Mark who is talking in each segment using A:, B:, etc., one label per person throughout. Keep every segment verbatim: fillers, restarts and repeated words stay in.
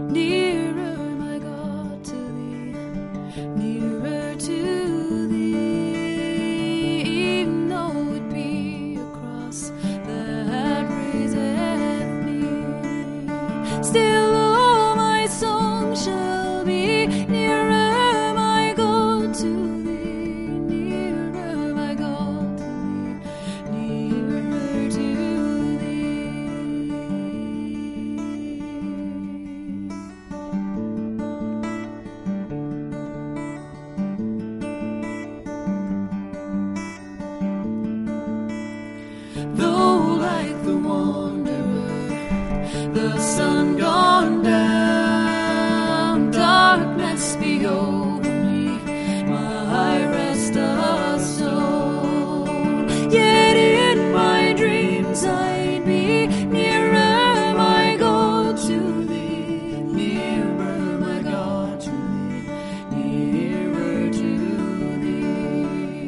A: nearer, my God, to thee, nearer to thee, even though it be a cross that raiseth me. Still, all my song shall be nearer, my God, to thee, nearer, my God, to thee, nearer to thee. Though like the wanderer, the sun gone down, darkness be over me, my rest of soul. Yet in my dreams I'd be nearer, my God, to thee, nearer, my God, to thee, nearer to thee.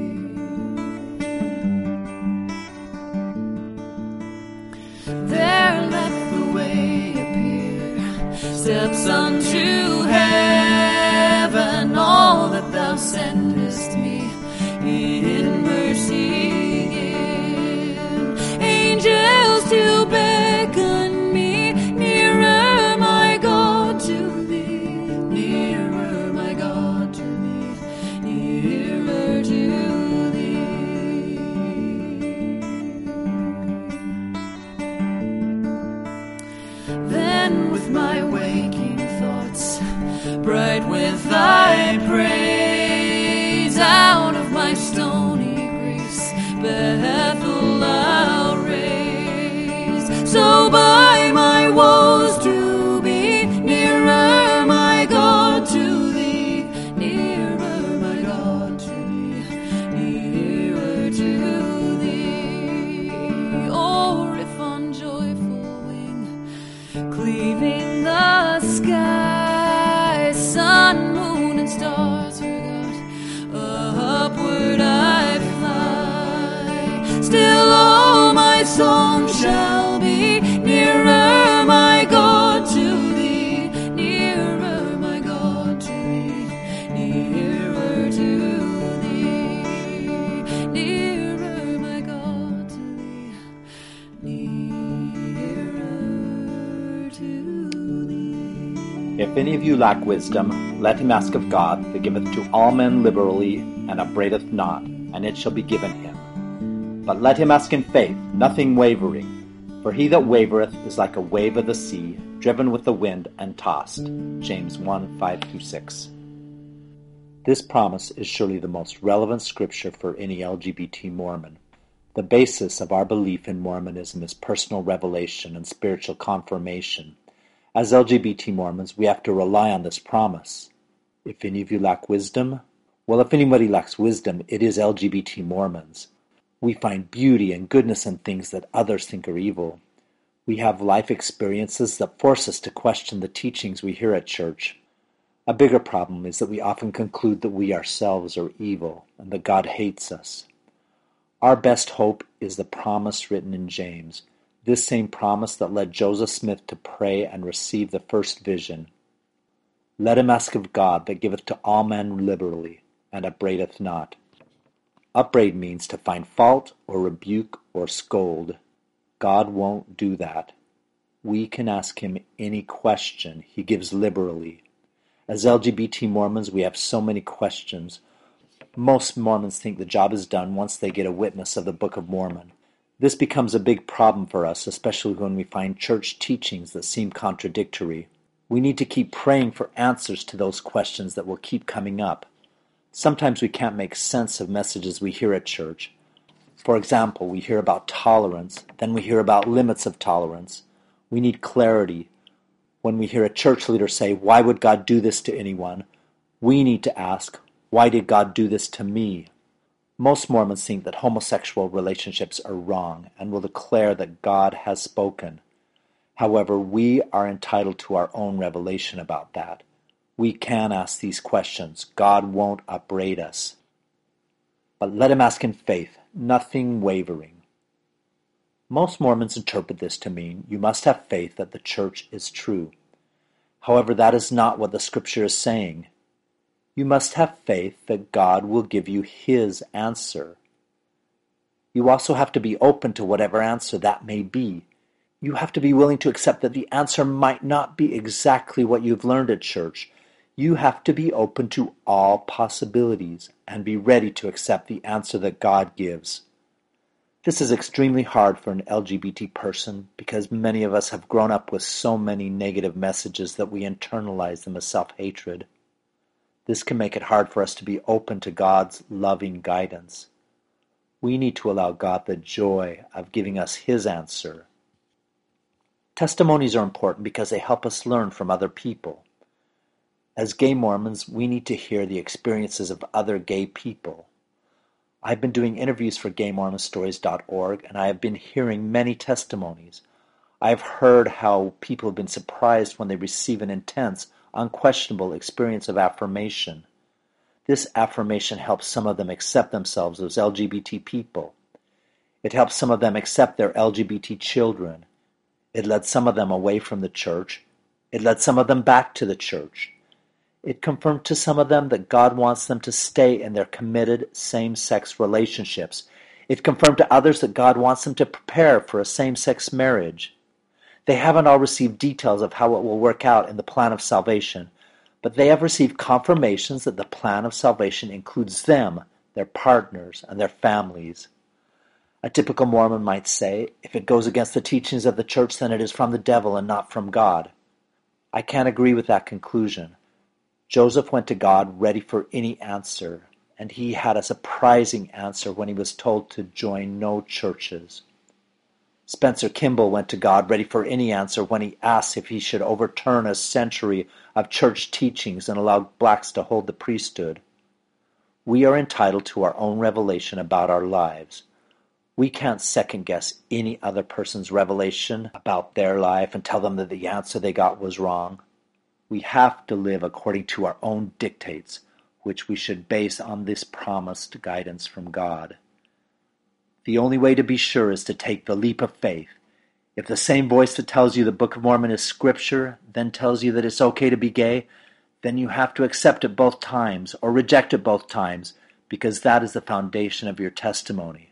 A: There let the way appear, steps unto heaven, all that thou sendest me in mercy give. Angels to beckon me nearer, my God, to thee, nearer, my God, to thee, nearer to thee. Then with my waking thoughts, bright with thy praise, out of my stony griefs Bethel I'll raise. So by my woes to be nearer, my God, to thee, nearer, my God, to thee, nearer to thee. Or if on joyful wing, cleaving the sky, sun, moon, and stars forgot, upward I fly. Still all my song shall be nearer, my God, to thee, nearer, my God, to thee, nearer to thee, nearer, my God, to thee, nearer to thee.
B: If any of you lack wisdom, let him ask of God, that giveth to all men liberally, and upbraideth not, and it shall be given him. But let him ask in faith, nothing wavering. For he that wavereth is like a wave of the sea, driven with the wind and tossed. James one, five through six. This promise is surely the most relevant scripture for any L G B T Mormon. The basis of our belief in Mormonism is personal revelation and spiritual confirmation. As L G B T Mormons, we have to rely on this promise. If any of you lack wisdom, well, if anybody lacks wisdom, it is L G B T Mormons. We find beauty and goodness in things that others think are evil. We have life experiences that force us to question the teachings we hear at church. A bigger problem is that we often conclude that we ourselves are evil and that God hates us. Our best hope is the promise written in James, this same promise that led Joseph Smith to pray and receive the first vision. Let him ask of God that giveth to all men liberally, and upbraideth not. Upbraid means to find fault or rebuke or scold. God won't do that. We can ask him any question. He gives liberally. As L G B T Mormons, we have so many questions. Most Mormons think the job is done once they get a witness of the Book of Mormon. This becomes a big problem for us, especially when we find church teachings that seem contradictory. We need to keep praying for answers to those questions that will keep coming up. Sometimes we can't make sense of messages we hear at church. For example, we hear about tolerance, then we hear about limits of tolerance. We need clarity. When we hear a church leader say, "Why would God do this to anyone?" we need to ask, "Why did God do this to me?" Most Mormons think that homosexual relationships are wrong and will declare that God has spoken. However, we are entitled to our own revelation about that. We can ask these questions. God won't upbraid us. But let him ask in faith, nothing wavering. Most Mormons interpret this to mean you must have faith that the church is true. However, that is not what the Scripture is saying. You must have faith that God will give you His answer. You also have to be open to whatever answer that may be. You have to be willing to accept that the answer might not be exactly what you've learned at church. You have to be open to all possibilities and be ready to accept the answer that God gives. This is extremely hard for an L G B T person because many of us have grown up with so many negative messages that we internalize them as self-hatred. This can make it hard for us to be open to God's loving guidance. We need to allow God the joy of giving us His answer. Testimonies are important because they help us learn from other people. As gay Mormons, we need to hear the experiences of other gay people. I've been doing interviews for gay mormon stories dot org, and I have been hearing many testimonies. I've heard how people have been surprised when they receive an intense, unquestionable experience of affirmation. This affirmation helps some of them accept themselves as L G B T people. It helps some of them accept their L G B T children. It led some of them away from the church. It led some of them back to the church. It confirmed to some of them that God wants them to stay in their committed same-sex relationships. It confirmed to others that God wants them to prepare for a same-sex marriage. They haven't all received details of how it will work out in the plan of salvation, but they have received confirmations that the plan of salvation includes them, their partners, and their families. A typical Mormon might say, if it goes against the teachings of the church, then it is from the devil and not from God. I can't agree with that conclusion. Joseph went to God ready for any answer, and he had a surprising answer when he was told to join no churches. Spencer Kimball went to God ready for any answer when he asked if he should overturn a century of church teachings and allow blacks to hold the priesthood. We are entitled to our own revelation about our lives. We can't second-guess any other person's revelation about their life and tell them that the answer they got was wrong. We have to live according to our own dictates, which we should base on this promised guidance from God. The only way to be sure is to take the leap of faith. If the same voice that tells you the Book of Mormon is Scripture then tells you that it's okay to be gay, then you have to accept it both times or reject it both times, because that is the foundation of your testimony.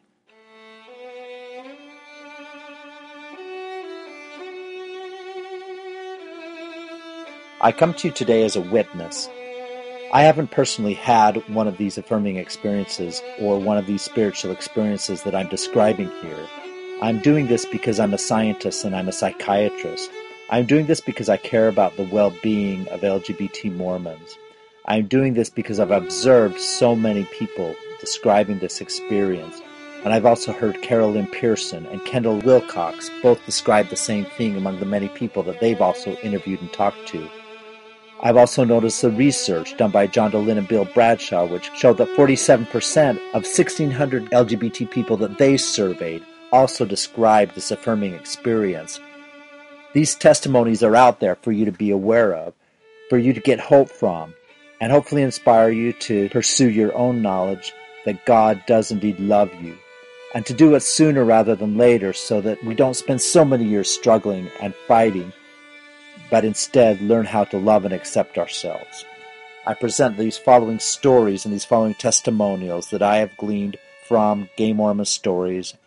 B: I come to you today as a witness. I haven't personally had one of these affirming experiences or one of these spiritual experiences that I'm describing here. I'm doing this because I'm a scientist and I'm a psychiatrist. I'm doing this because I care about the well-being of L G B T Mormons. I'm doing this because I've observed so many people describing this experience. And I've also heard Carol Lynn Pearson and Kendall Wilcox both describe the same thing among the many people that they've also interviewed and talked to. I've also noticed the research done by John Dolin and Bill Bradshaw, which showed that forty-seven percent of sixteen hundred L G B T people that they surveyed also described this affirming experience. These testimonies are out there for you to be aware of, for you to get hope from, and hopefully inspire you to pursue your own knowledge that God does indeed love you, and to do it sooner rather than later so that we don't spend so many years struggling and fighting, but instead learn how to love and accept ourselves. I present these following stories and these following testimonials that I have gleaned from Gay Mormon Stories.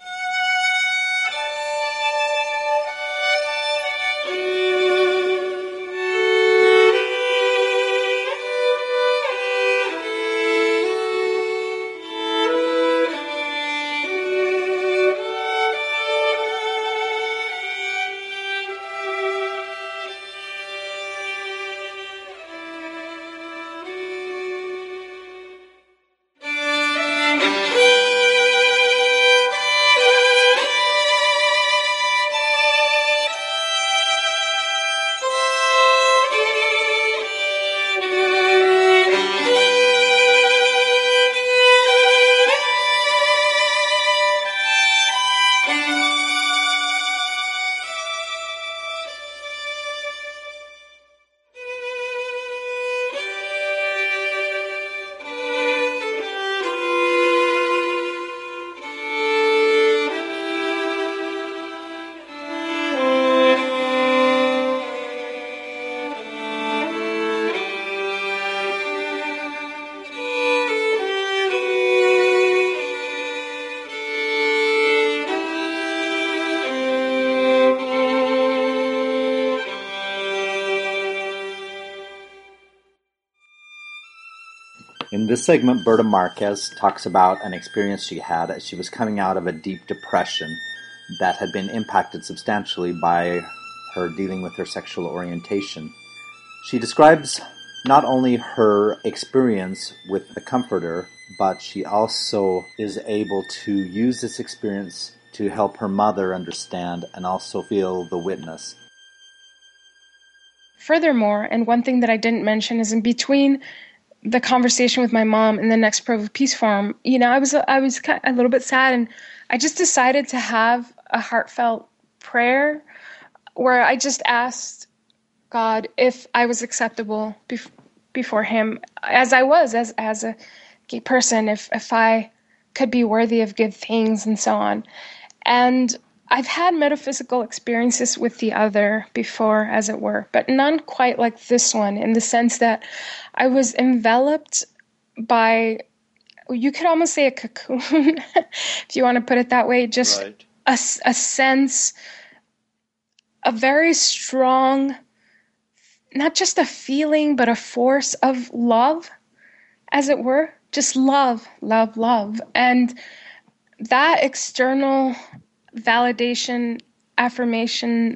B: In this segment, Berta Marquez talks about an experience she had as she was coming out of a deep depression that had been impacted substantially by her dealing with her sexual orientation. She describes not only her experience with the Comforter, but she also is able to use this experience to help her mother understand and also feel the witness.
C: Furthermore, and one thing that I didn't mention is in between the conversation with my mom and the next Pro Peace Forum, you know, I was I was kind of a little bit sad, and I just decided to have a heartfelt prayer where I just asked God if I was acceptable bef- before Him as I was as as a gay person, if if I could be worthy of good things and so on. And I've had metaphysical experiences with the other before, as it were, but none quite like this one, in the sense that I was enveloped by, you could almost say a cocoon, if you want to put it that way, just
B: Right.
C: a, a sense, a very strong, not just a feeling, but a force of love, as it were, just love, love, love. And that external validation, affirmation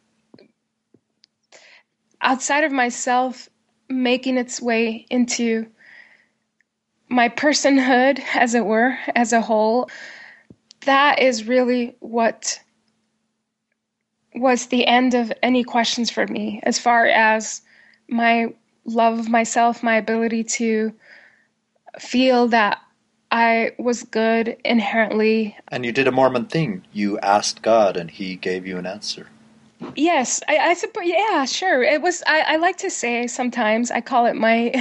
C: outside of myself, making its way into my personhood, as it were, as a whole, that is really what was the end of any questions for me, as far as my love of myself, my ability to feel that I was good inherently.
B: And you did a Mormon thing. You asked God, and He gave you an answer.
C: Yes, I, I suppose. Yeah, sure. It was. I, I like to say sometimes I call it my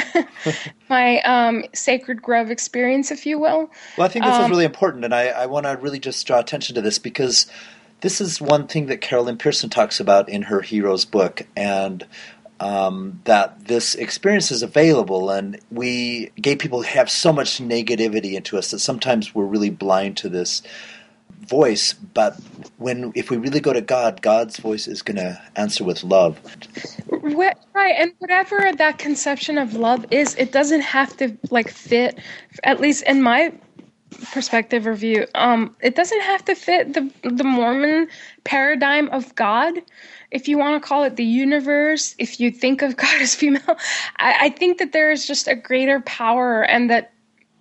C: my um, sacred grove experience, if you will.
B: Well, I think this
C: Um,
B: is really important, and I, I want to really just draw attention to this because this is one thing that Carolyn Pearson talks about in her Heroes book, and um, that this experience is available, and we, gay people, have so much negativity into us that sometimes we're really blind to this voice, but when if we really go to God, God's voice is going to answer with love.
C: What, right, and whatever that conception of love is, it doesn't have to like fit, at least in my perspective or view, um, it doesn't have to fit the the Mormon paradigm of God. If you want to call it the universe, if you think of God as female, I, I think that there is just a greater power, and that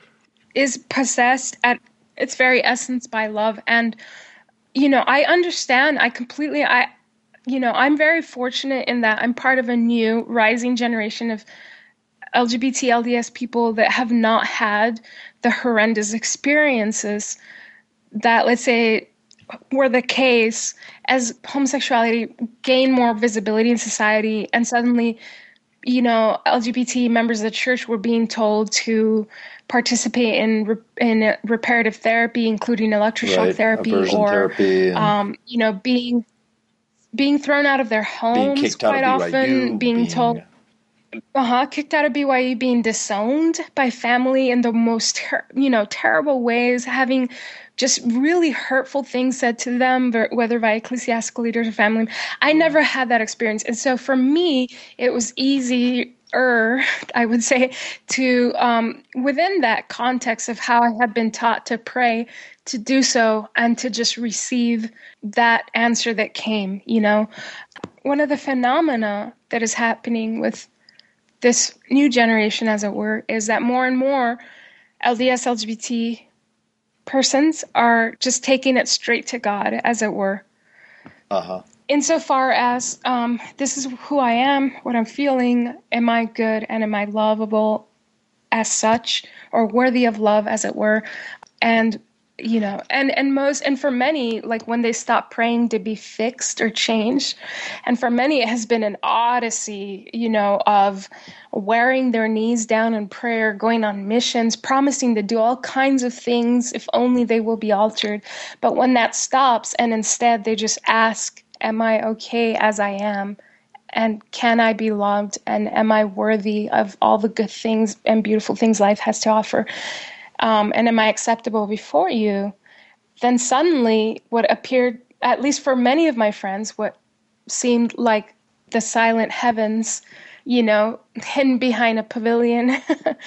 C: is possessed at its very essence by love. And, you know, I understand, I completely, I, you know, I'm very fortunate in that I'm part of a new rising generation of L G B T L D S people that have not had the horrendous experiences that, let's say, were the case as homosexuality gained more visibility in society, and suddenly, you know, L G B T members of the church were being told to participate in re- in reparative therapy, including electroshock
B: Right,
C: therapy,
B: aversion
C: or
B: therapy and-
C: um, you know, being being thrown out of their
B: Being
C: homes
B: kicked out
C: quite
B: of B Y U,
C: often, being,
B: being
C: told. Uh-huh, kicked out of B Y U, being disowned by family in the most, ter- you know, terrible ways, having just really hurtful things said to them, ver- whether by ecclesiastical leaders or family. I never had that experience. And so for me, it was easier, I would say, to, um, within that context of how I had been taught to pray, to do so and to just receive that answer that came, you know. One of the phenomena that is happening with this new generation, as it were, is that more and more L D S L G B T persons are just taking it straight to God, as it were.
B: Uh-huh.
C: Insofar as um, this is who I am, what I'm feeling, am I good and am I lovable as such, or worthy of love, as it were? And you know, and, and most, and for many, like when they stop praying to be fixed or changed, and for many, it has been an odyssey, you know, of wearing their knees down in prayer, going on missions, promising to do all kinds of things if only they will be altered. But when that stops, and instead they just ask, am I okay as I am? And can I be loved? And am I worthy of all the good things and beautiful things life has to offer? Um, and am I acceptable before you? Then suddenly what appeared, at least for many of my friends, what seemed like the silent heavens, you know, hidden behind a pavilion,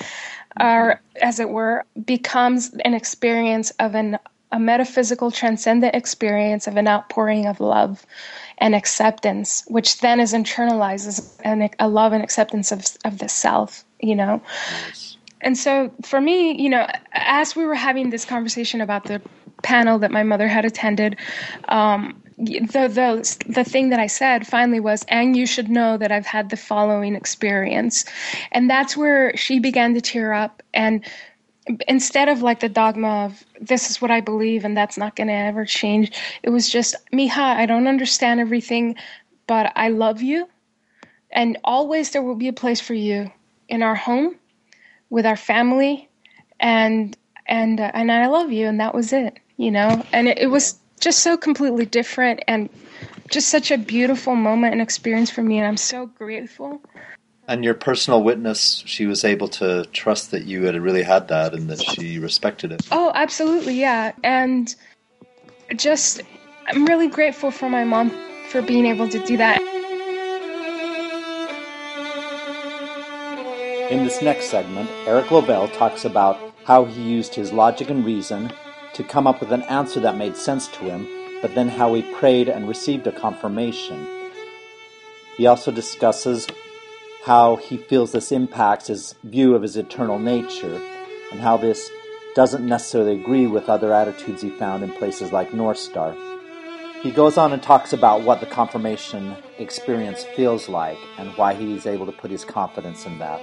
C: or as it were, becomes an experience of an a metaphysical, transcendent experience of an outpouring of love and acceptance, which then is internalized as an, a love and acceptance of of the self, you know.
B: Yes.
C: And so for me, you know, as we were having this conversation about the panel that my mother had attended, um, the the the thing that I said finally was, and you should know that I've had the following experience. And that's where she began to tear up. And instead of like the dogma of this is what I believe and that's not going to ever change, it was just, Mija, I don't understand everything, but I love you. And always there will be a place for you in our home, with our family, and and uh, and I love you, and that was it, you know. And it, it was just so completely different, and just such a beautiful moment and experience for me, and I'm so grateful.
B: And your personal witness, she was able to trust that you had really had that, and that she respected it.
C: Oh, absolutely, yeah. And just, I'm really grateful for my mom for being able to do that.
B: In this next segment, Eric Lovell talks about how he used his logic and reason to come up with an answer that made sense to him, but then how he prayed and received a confirmation. He also discusses how he feels this impacts his view of his eternal nature, and how this doesn't necessarily agree with other attitudes he found in places like North Star. He goes on and talks about what the confirmation experience feels like, and why he's able to put his confidence in that.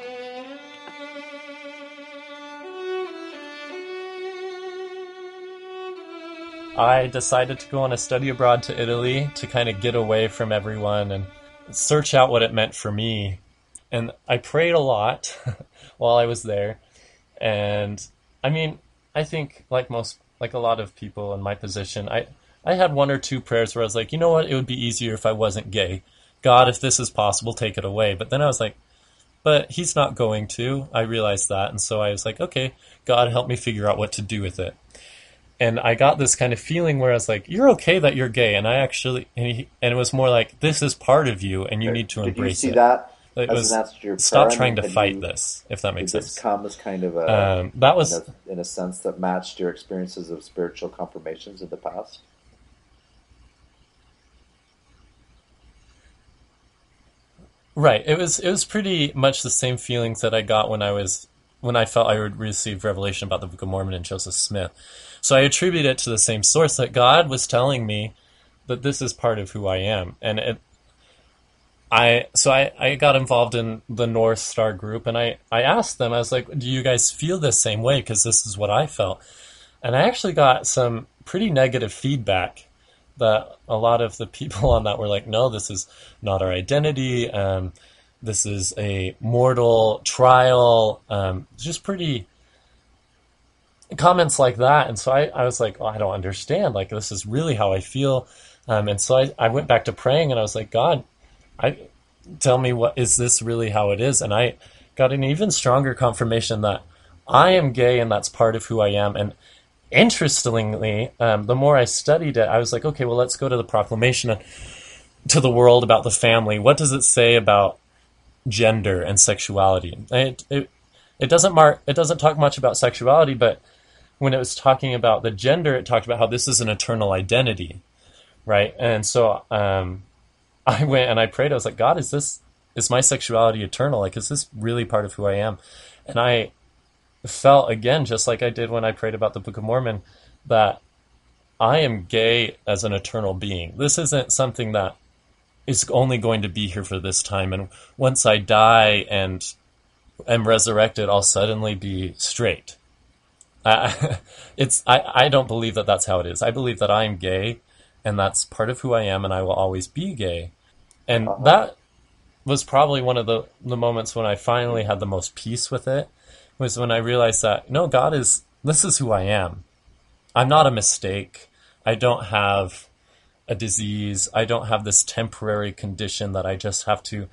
D: I decided to go on a study abroad to Italy to kind of get away from everyone and search out what it meant for me. And I prayed a lot while I was there. And I mean, I think like most, like a lot of people in my position, I, I had one or two prayers where I was like, you know what, it would be easier if I wasn't gay. God, if this is possible, take it away. But then I was like, but he's not going to. I realized that. And so I was like, okay, God, help me figure out what to do with it. And I got this kind of feeling where I was like, you're okay that you're gay. And I actually, and, he, and it was more like, this is part of you and you need to
B: Did
D: embrace
B: you see
D: it.
B: that
D: It
B: as
D: was,
B: an answer to your
D: stop
B: prayer?
D: trying to
B: Did
D: fight
B: you-
D: this, if that
B: Did
D: makes
B: this
D: sense.
B: come as kind of a,
D: Um, that was,
B: in a, in a sense that matched your experiences of spiritual confirmations in the past?
D: right. It was, it was pretty much the same feelings that I got when I was, when I felt I would receive revelation about the Book of Mormon and Joseph Smith. So I attribute it to the same source, that God was telling me that this is part of who I am. And it, I, so I, I got involved in the North Star group, and I, I asked them, I was like, do you guys feel the same way? Because this is what I felt. And I actually got some pretty negative feedback that a lot of the people on that were like, no, this is not our identity. Um, this is a mortal trial. Um, just pretty comments like that. And so I, I was like, oh, I don't understand. Like, this is really how I feel. Um, and so I, I went back to praying, and I was like, God, I tell me, what is this really how it is? And I got an even stronger confirmation that I am gay and that's part of who I am. And interestingly, um, the more I studied it, I was like, okay, well, let's go to the proclamation to the world about the family. What does it say about gender and sexuality? It, it, it doesn't mark, it doesn't talk much about sexuality, but when it was talking about the gender, it talked about how this is an eternal identity, right? And so, um, I went and I prayed. I was like, God, is this, is my sexuality eternal? Like, is this really part of who I am? And I felt, again, just like I did when I prayed about the Book of Mormon, that I am gay as an eternal being. This isn't something that is only going to be here for this time. And once I die and am resurrected, I'll suddenly be straight. I, it's, I, I don't believe that that's how it is. I believe that I am gay, and that's part of who I am, and I will always be gay. And uh-huh. that was probably one of the, the moments when I finally had the most peace with it, was when I realized that, no, God is, this is who I am. I'm not a mistake. I don't have a disease. I don't have this temporary condition that I just have to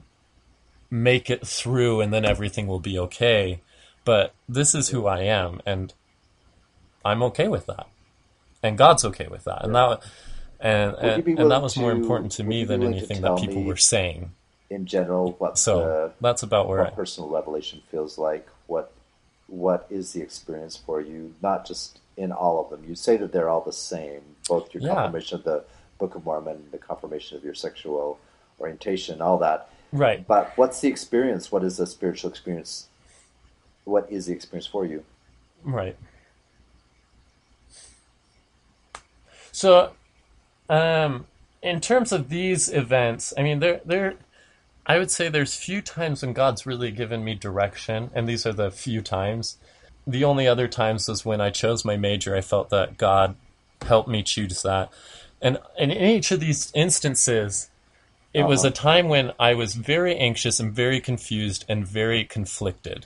D: make it through and then everything will be okay. But this is who I am, and I'm okay with that. And God's okay with that. And that and and, and that was more to, important to me than anything that people were saying.
B: In general, what
D: so
B: the,
D: that's about where
B: what
D: I,
B: personal revelation feels like, what what is the experience for you, not just in all of them. You say that they're all the same, both your
D: Yeah,
B: confirmation of the Book of Mormon, the confirmation of your sexual orientation, all that.
D: right,
B: But what's the experience? What is the spiritual experience? What is the experience for you?
D: right. So, um, in terms of these events, I mean, there, there, I would say there's few times when God's really given me direction, and these are the few times. The only other times was when I chose my major. I felt that God helped me choose that. And, and in each of these instances, it was
B: Uh-huh.
D: a time when I was very anxious and very confused and very conflicted.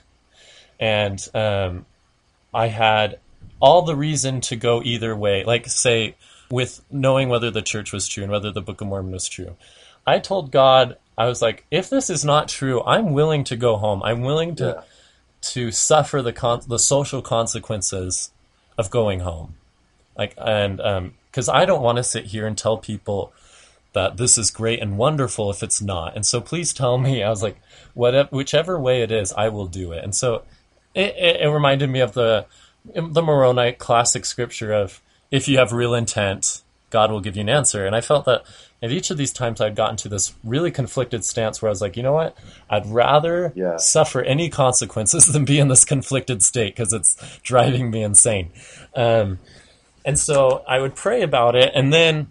D: And um, I had all the reason to go either way. Like, say, with knowing whether the church was true and whether the Book of Mormon was true. I told God, I was like, if this is not true, I'm willing to go home. I'm willing to
B: Yeah.
D: to suffer the con- the social consequences of going home. Like, and um, because I don't want to sit here and tell people that this is great and wonderful if it's not. And so please tell me. I was like, whatever, whichever way it is, I will do it. And so it, it, it reminded me of the the Moroni classic scripture of, if you have real intent, God will give you an answer. And I felt that at each of these times I'd gotten to this really conflicted stance where I was like, you know what? I'd rather
B: Yeah.
D: suffer any consequences than be in this conflicted state because it's driving me insane. Um, and so I would pray about it, and then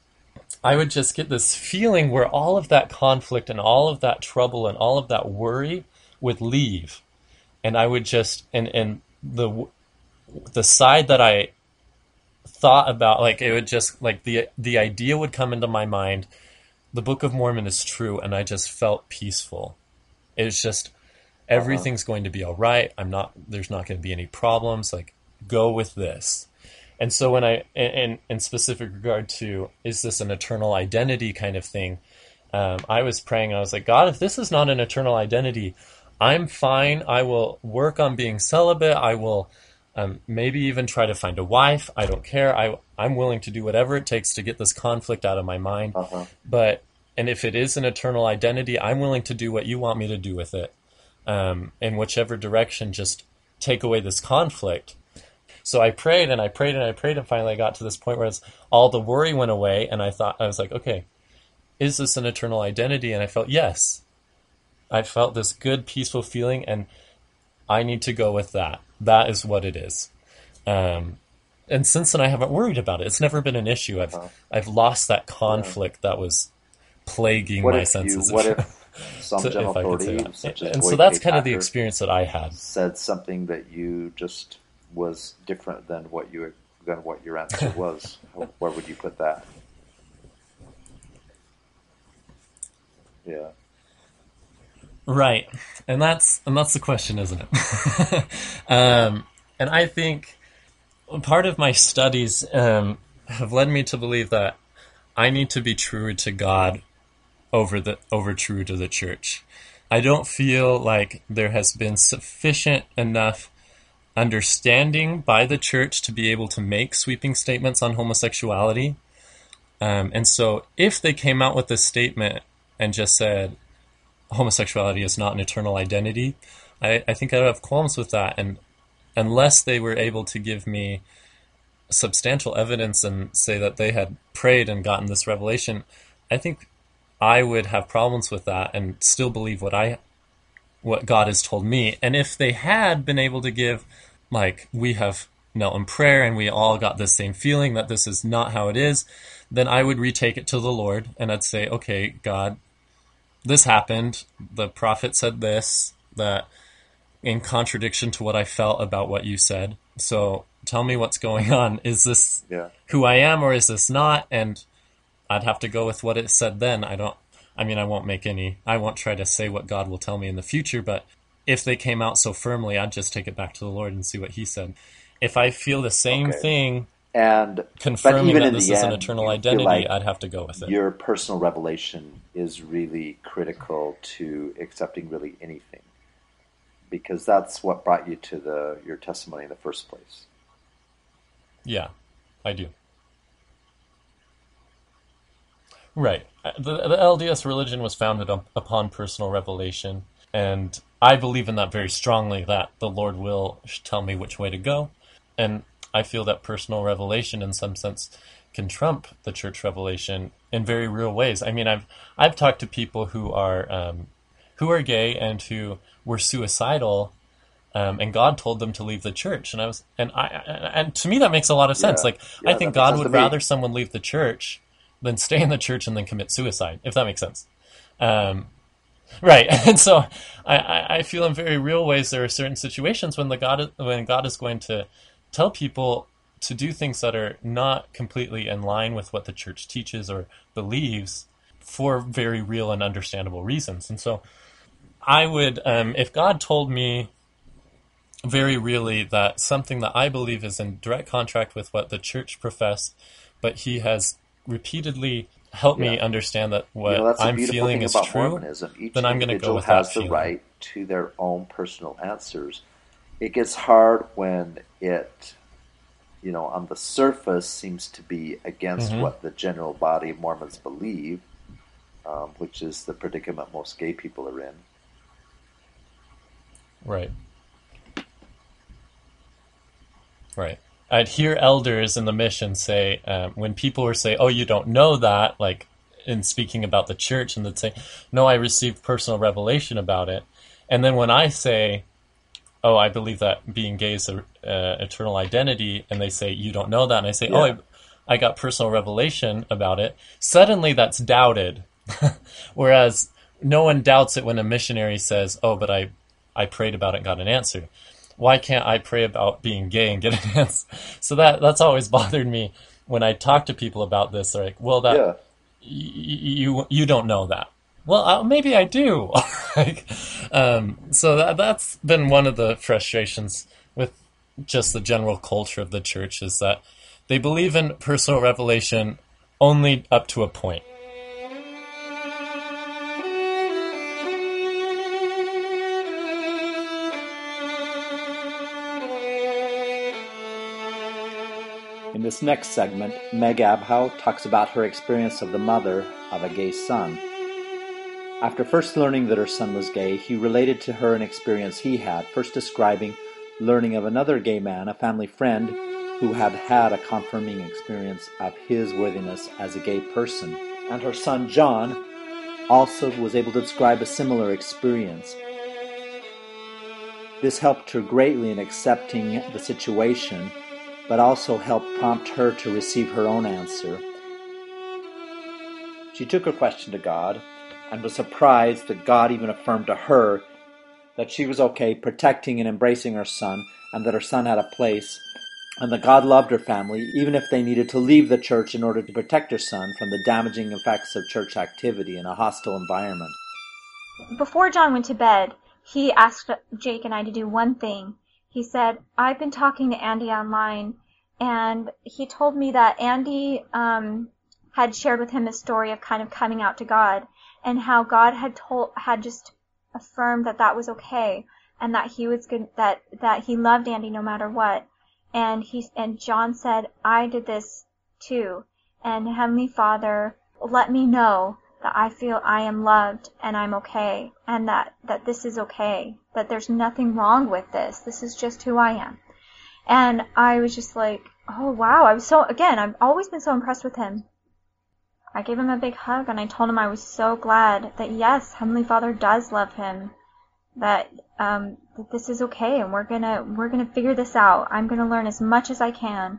D: I would just get this feeling where all of that conflict and all of that trouble and all of that worry would leave. And I would just, and, and the, the side that I thought about, like, it would just, like, the, the idea would come into my mind, the Book of Mormon is true, and I just felt peaceful. It was just, everything's going to be all right. I'm not, there's not going to be any problems. Like, go with this. And so when I, in, in specific regard to, is this an eternal identity kind of thing, um, I was praying, I was like, God, if this is not an eternal identity, I'm fine. I will work on being celibate. I will um, maybe even try to find a wife. I don't care. I, I'm willing to do whatever it takes to get this conflict out of my mind.
B: Uh-huh.
D: But, and if it is an eternal identity, I'm willing to do what you want me to do with it. Um, in whichever direction, just take away this conflict. So I prayed and I prayed and I prayed, and finally I got to this point where it's, all the worry went away, and I thought, I was like, okay, is this an eternal identity? And I felt, yes. I felt this good, peaceful feeling, and I need to go with that. That is what it is. Um, and since then, I haven't worried about it. It's never been an issue. I've
B: Uh-huh.
D: I've lost that conflict that was plaguing
B: What
D: my
B: if
D: senses.
B: you? What if some
D: to-
B: general
D: if I could say
B: authority,
D: that.
B: such as
D: And so
B: Boyd
D: that's
B: K.
D: kind of the
B: Packer,
D: experience that I had.
B: said something that you just was different than what you than what your answer was? How- Where would you put that? Yeah.
D: Right, and that's and that's the question, isn't it? um, and I think part of my studies um, have led me to believe that I need to be truer to God over the over true to the church. I don't feel like there has been sufficient enough understanding by the church to be able to make sweeping statements on homosexuality. Um, and so if they came out with this statement and just said homosexuality is not an eternal identity, I, I think I would have qualms with that. And unless they were able to give me substantial evidence and say that they had prayed and gotten this revelation, I think I would have problems with that and still believe what I what God has told me. And if they had been able to give, like, we have knelt in prayer and we all got the same feeling that this is not how it is, then I would retake it to the Lord and I'd say, okay, God, this happened. The prophet said this, that in contradiction to what I felt about what you said. So tell me what's going on. Is this
B: Yeah.
D: who I am or is this not? And I'd have to go with what it said then. I don't, I mean, I won't make any, I won't try to say what God will tell me in the future, but if they came out so firmly, I'd just take it back to the Lord and see what he said. If I feel the same
B: Okay.
D: thing
B: And but
D: confirming
B: even
D: that
B: in
D: this
B: the
D: is an
B: end,
D: eternal
B: you feel
D: identity,
B: like
D: I'd have to go with it.
B: your personal revelation is really critical to accepting really anything, because that's what brought you to the your testimony in the first place.
D: Yeah, I do. Right. The, the L D S religion was founded up, upon personal revelation. And I believe in that very strongly, that the Lord will tell me which way to go. And I feel that personal revelation, in some sense, can trump the church revelation in very real ways. I mean, I've I've talked to people who are um, who are gay and who were suicidal, um, and God told them to leave the church. And I was, and I, and to me that makes a lot of sense.
B: Yeah.
D: Like,
B: Yeah,
D: I think
B: that makes
D: God
B: sense
D: would
B: to me.
D: rather someone leave the church than stay in the church and then commit suicide, if that makes sense. Um, right. And so I, I, I feel in very real ways there are certain situations when the God is, when God is going to tell people to do things that are not completely in line with what the church teaches or believes for very real and understandable reasons. And so I would, um, if God told me very really that something that I believe is in direct contract with what the church professed, but he has repeatedly helped me
B: Yeah.
D: understand that what
B: You know, that's the
D: I'm
B: beautiful
D: feeling
B: thing
D: is
B: about
D: true,
B: Mormonism. Each
D: then I'm going to go
B: individual
D: with that
B: has the
D: feeling.
B: right to their own personal answers. It gets hard when it, you know, on the surface seems to be against
D: Mhm.
B: what the general body of Mormons believe, um, which is the predicament most gay people are in.
D: Right. Right. I'd hear elders in the mission say, um, when people were say, "Oh, you don't know that," like in speaking about the church, and they'd say, "No, I received personal revelation about it." And then when I say, "Oh, I believe that being gay is an uh, eternal identity," and they say, "You don't know that," and I say, "Oh,
B: Yeah.
D: I, I got personal revelation about it," suddenly that's doubted. Whereas no one doubts it when a missionary says, "Oh, but I, I prayed about it and got an answer." Why can't I pray about being gay and get an answer? So that that's always bothered me when I talk to people about this. They're like, "Well, that
B: Yeah.
D: y- you you don't know that." Well, uh, maybe I do. Like, um, so that that's been one of the frustrations with just the general culture of the church, is that they believe in personal revelation only up to a point.
B: In this next segment, Meg Abhow talks about her experience of the mother of a gay son. After first learning that her son was gay, he related to her an experience he had, first describing learning of another gay man, a family friend, who had had a confirming experience of his worthiness as a gay person. And her son John also was able to describe a similar experience. This helped her greatly in accepting the situation, but also helped prompt her to receive her own answer. She took her question to God and was surprised that God even affirmed to her that she was okay protecting and embracing her son, and that her son had a place, and that God loved her family, even if they needed to leave the church in order to protect her son from the damaging effects of church activity in a hostile environment.
E: Before John went to bed, he asked Jake and I to do one thing. He said, "I've been talking to Andy online, and he told me that Andy um, had shared with him a story of kind of coming out to God, and how God had told had just affirmed that that was okay, and that he was good, that that he loved Andy no matter what." And he and John said, "I did this too, and Heavenly Father, let me know that I feel I am loved and I'm okay, and that, that this is okay, that there's nothing wrong with this. This is just who I am." And I was just like, oh wow, I was so, again, I've always been so impressed with him. I gave him a big hug and I told him I was so glad that yes, Heavenly Father does love him, that um that this is okay, and we're gonna we're gonna figure this out. I'm gonna learn as much as I can.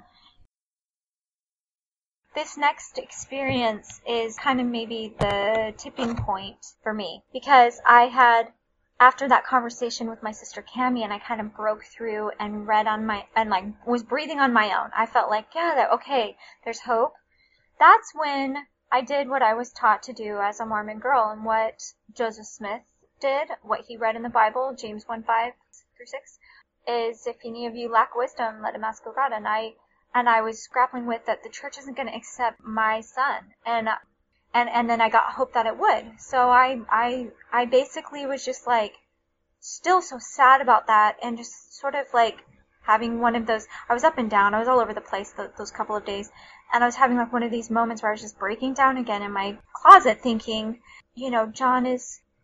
E: This next experience is kind of maybe the tipping point for me, because I had, after that conversation with my sister Cammie, and I kind of broke through and read on my, and like was breathing on my own. I felt like, yeah, that, okay, there's hope. That's when I did what I was taught to do as a Mormon girl, and what Joseph Smith did, what he read in the Bible, James one five through six, is if any of you lack wisdom, let him ask of God. And I And I was grappling with that the church isn't going to accept my son, and and and then I got hope that it would. So I I I basically was just like still so sad about that, and just sort of like having one of those. I was up and down. I was all over the place th- those couple of days, and I was having like one of these moments where I was just breaking down again in my closet, thinking, you know, John is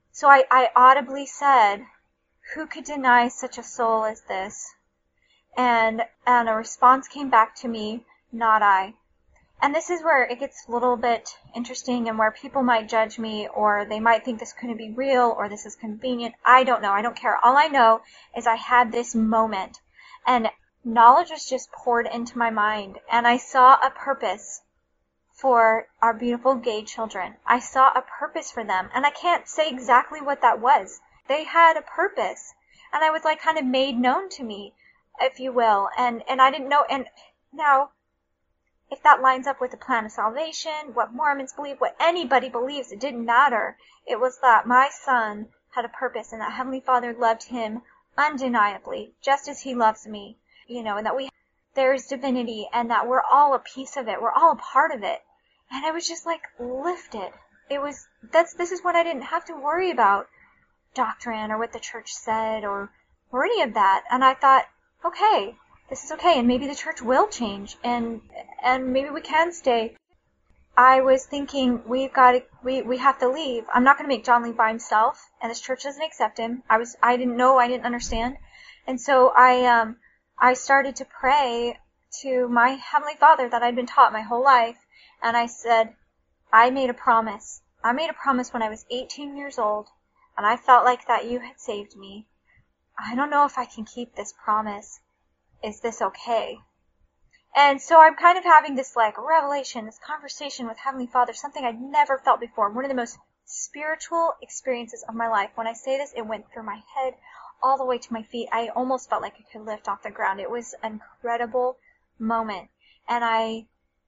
E: So I, I audibly said, who could deny such a soul as this? And, and a response came back to me, not I. And this is where it gets a little bit interesting and where people might judge me, or they might think this couldn't be real, or this is convenient. I don't know. I don't care. All I know is I had this moment, and knowledge was just poured into my mind, and I saw a purpose for our beautiful gay children. I saw a purpose for them, and I can't say exactly what that was. They had a purpose, and I was like kind of made known to me, if you will, and, and I didn't know, and now, if that lines up with the plan of salvation, what Mormons believe, what anybody believes, it didn't matter. It was that my son had a purpose, and that Heavenly Father loved him undeniably, just as he loves me, you know, and that we, there's divinity, and that we're all a piece of it, we're all a part of it. And I was just like lifted. It was, that's, this is what I didn't have to worry about, doctrine, or what the church said, or, or any of that. And I thought, okay, this is okay, and maybe the church will change, and and maybe we can stay. I was thinking, we've got to, we, we have to leave. I'm not going to make John leave by himself, and this church doesn't accept him. I was, I didn't know, I didn't understand. And so I, um, I started to pray to my Heavenly Father that I'd been taught my whole life, and I said, I made a promise. I made a promise when I was eighteen years old, and I felt like that you had saved me. I don't know if I can keep this promise. Is this okay? And so I'm kind of having this like revelation, this conversation with Heavenly Father, something I'd never felt before. One of the most spiritual experiences of my life. When I say this, it went through my head all the way to my feet. I almost felt like I could lift off the ground. It was an incredible moment. And I,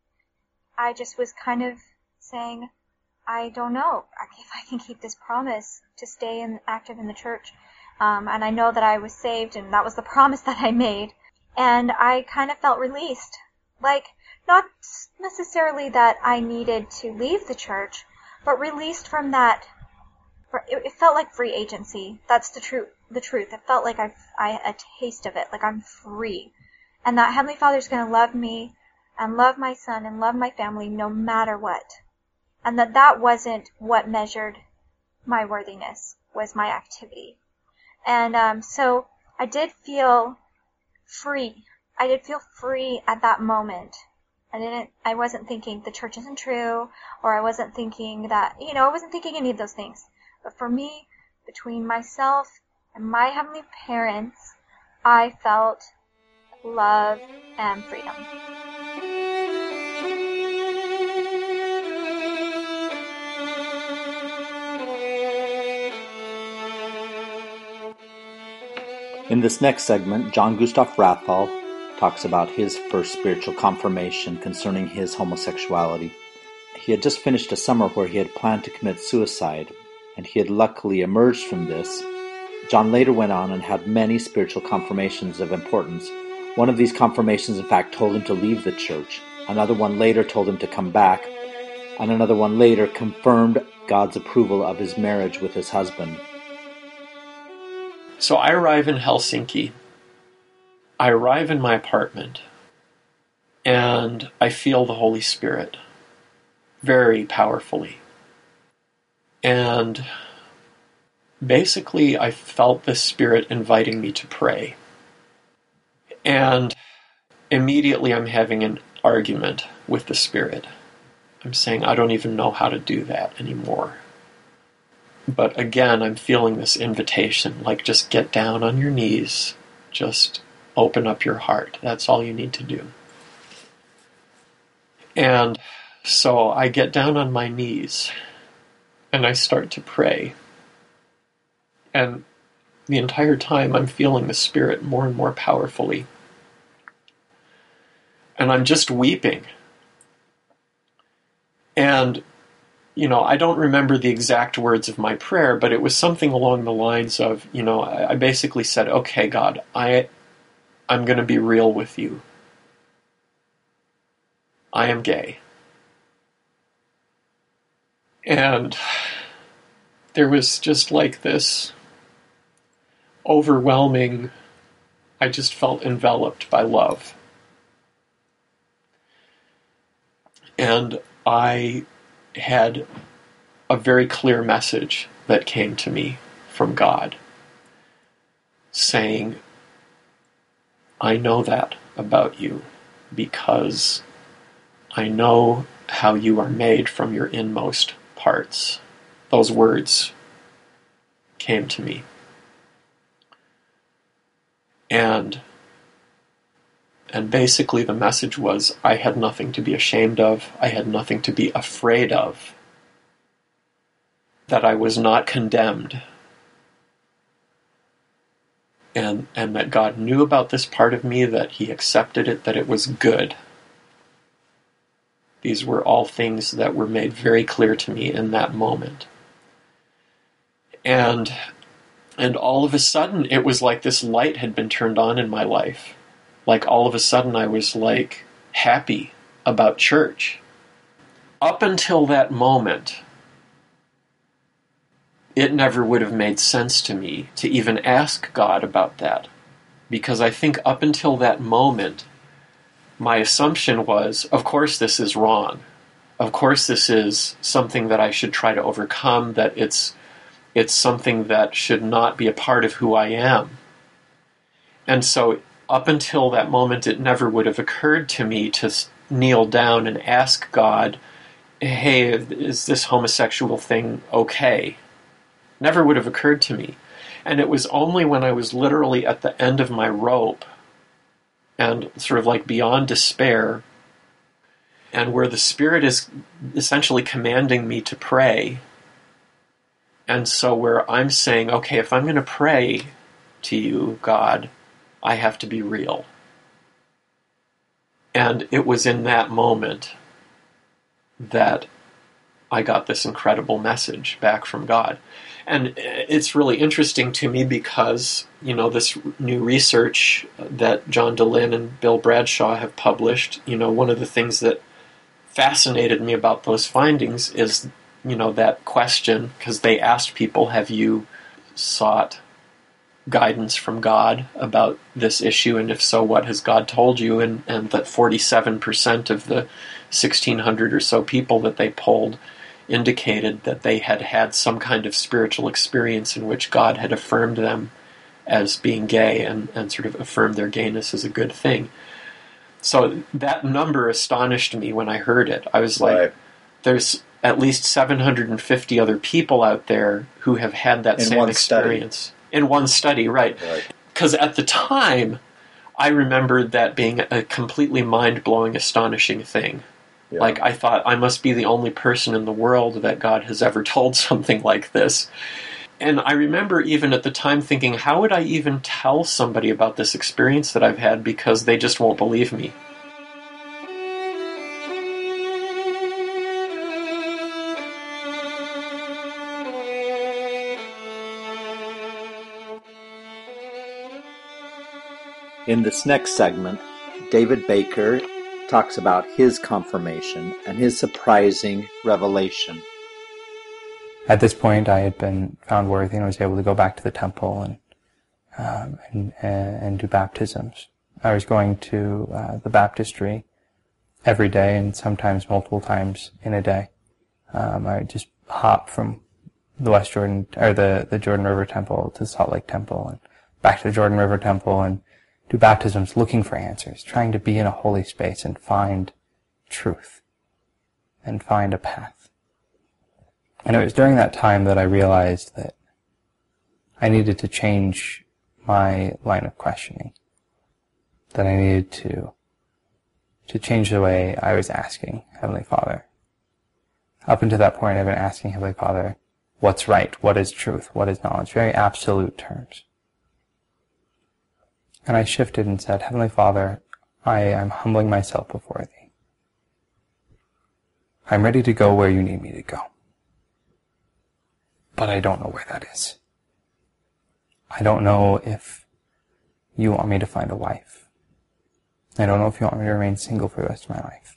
E: I just was kind of saying, I don't know if I can keep this promise to stay in, active in the church. Um, and I know that I was saved, and that was the promise that I made. And I kind of felt released. Like, not necessarily that I needed to leave the church, but released from that. It felt like free agency. That's the truth. The truth. It felt like I, I a taste of it. Like I'm free, and that Heavenly Father's going to love me, and love my son, and love my family, no matter what. And that that wasn't what measured my worthiness. Was my activity. And um, so I did feel free. I did feel free at that moment. I didn't, I wasn't thinking the church isn't true, or I wasn't thinking that, you know, I wasn't thinking any of those things. But for me, between myself and my heavenly parents, I felt love and freedom.
B: In this next segment, John Gustav Rathall talks about his first spiritual confirmation concerning his homosexuality. He had just finished a summer where he had planned to commit suicide, and he had luckily emerged from this. John later went on and had many spiritual confirmations of importance. One of these confirmations, in fact, told him to leave the church. Another one later told him to come back, and another one later confirmed God's approval of his marriage with his husband.
F: So I arrive in Helsinki. I arrive in my apartment, and I feel the Holy Spirit very powerfully. And basically, I felt the Spirit inviting me to pray. And immediately I'm having an argument with the Spirit. I'm saying, I don't even know how to do that anymore. But again, I'm feeling this invitation, like just get down on your knees, just open up your heart. That's all you need to do. And so I get down on my knees, and I start to pray. And the entire time I'm feeling the Spirit more and more powerfully. And I'm just weeping. And you know, I don't remember the exact words of my prayer, but it was something along the lines of, you know, I basically said, okay, God, I, I'm going to be real with you. I am gay. And there was just like this overwhelming, I just felt enveloped by love. And I had a very clear message that came to me from God, saying, I know that about you because I know how you are made from your inmost parts. Those words came to me. And and basically the message was I had nothing to be ashamed of. I had nothing to be afraid of. That I was not condemned. And, and that God knew about this part of me, that He accepted it, that it was good. These were all things that were made very clear to me in that moment. And, and all of a sudden, it was like this light had been turned on in my life. Like all of a sudden I was like happy about church. Up until that moment, it never would have made sense to me to even ask God about that. Because I think up until that moment, my assumption was, of course this is wrong. Of course this is something that I should try to overcome, that it's it's something that should not be a part of who I am. And so up until that moment, it never would have occurred to me to kneel down and ask God, hey, is this homosexual thing okay? Never would have occurred to me. And it was only when I was literally at the end of my rope and sort of like beyond despair, and where the Spirit is essentially commanding me to pray. And so where I'm saying, okay, if I'm going to pray to you, God, I have to be real. And it was in that moment that I got this incredible message back from God. And it's really interesting to me because, you know, this new research that John Dehlin and Bill Bradshaw have published, you know, one of the things that fascinated me about those findings is, you know, that question, because they asked people, have you sought guidance from God about this issue, and if so, what has God told you? And, and that forty-seven percent of the sixteen hundred or so people that they polled indicated that they had had some kind of spiritual experience in which God had affirmed them as being gay and, and sort of affirmed their gayness as a good thing. So that number astonished me when I heard it. I was like, right. There's at least seven hundred fifty other people out there who have had that
B: in
F: same
B: one
F: experience.
B: Study.
F: In one study, right. Because right. At the time, I remembered that being a completely mind-blowing, astonishing thing. Yeah. Like, I thought, I must be the only person in the world that God has ever told something like this. And I remember even at the time thinking, how would I even tell somebody about this experience that I've had, because they just won't believe me.
B: In this next segment, David Baker talks about his confirmation and his surprising revelation.
G: At this point, I had been found worthy and was able to go back to the temple and um, and, and do baptisms. I was going to uh, the baptistry every day and sometimes multiple times in a day. Um, I would just hop from the West Jordan or the, the Jordan River Temple to Salt Lake Temple and back to the Jordan River Temple and do baptisms looking for answers, trying to be in a holy space and find truth and find a path. And it was during that time that I realized that I needed to change my line of questioning, that I needed to to change the way I was asking Heavenly Father. Up until that point, I've been asking Heavenly Father, what's right, what is truth, what is knowledge, very absolute terms. And I shifted and said, Heavenly Father, I am humbling myself before Thee. I'm ready to go where You need me to go. But I don't know where that is. I don't know if You want me to find a wife. I don't know if You want me to remain single for the rest of my life.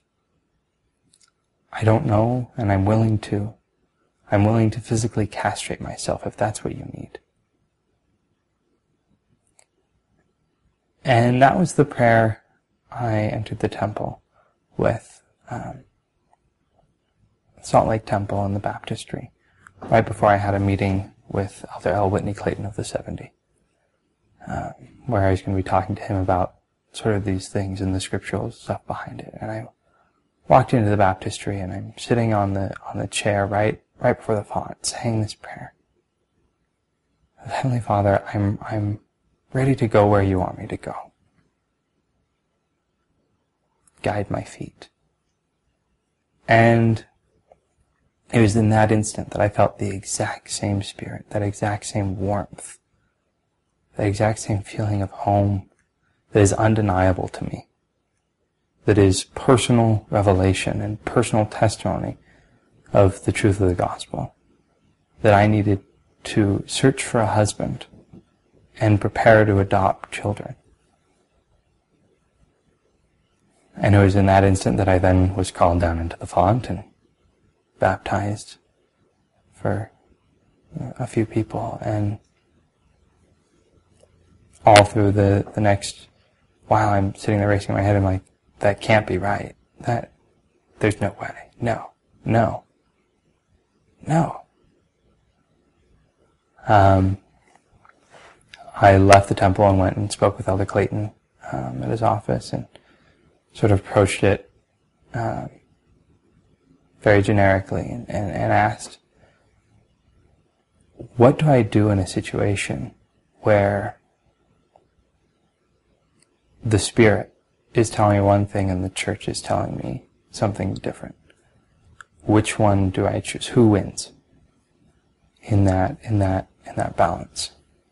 G: I don't know, and I'm willing to. I'm willing to physically castrate myself if that's what You need. And that was the prayer I entered the temple with, um, Salt Lake Temple and the baptistry, right before I had a meeting with Elder L. Whitney Clayton of the seventy, uh, where I was going to be talking to him about sort of these things and the scriptural stuff behind it. And I walked into the baptistry, and I'm sitting on the on the chair right right before the font, saying this prayer: Heavenly Father, I'm I'm ready to go where you want me to go. Guide my feet. And it was in that instant that I felt the exact same spirit, that exact same warmth, that exact same feeling of home that is undeniable to me, that is personal revelation and personal testimony of the truth of the gospel, that I needed to search for a husband and prepare to adopt children. And it was in that instant that I then was called down into the font and baptized for a few people, and all through the, the next while I'm sitting there racing my head, I'm like, that can't be right. That, there's no way. No. No. No. Um, I left the temple and went and spoke with Elder Clayton um, at his office, and sort of approached it um, very generically and, and, and asked, what do I do in a situation where the Spirit is telling me one thing and the church is telling me something different? Which one do I choose? Who wins in that in that in that balance?